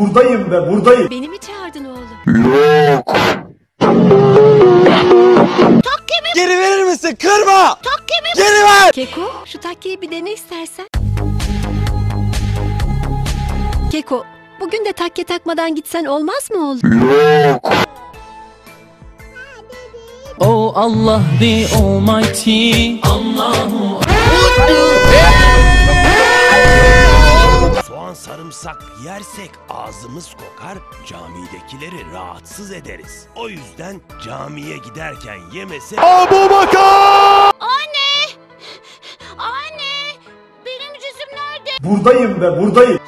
buradayım ve buradayım. Beni mi çağırdın oğlum? Yok. Takkemi geri verir misin? Kırma! Takkemi geri ver! Keko, şu takkeyi bir dene istersen. Keko, bugün de takke takmadan gitsen olmaz mı oğlum? Yok. Oh Allah the Almighty, Allahu. Soğan sarımsak yersek ağzımız kokar, camidekileri rahatsız ederiz. O yüzden camiye giderken yemese... Abu Bakar! Anne! Anne! Benim cüzüm nerede? Buradayım ve buradayım.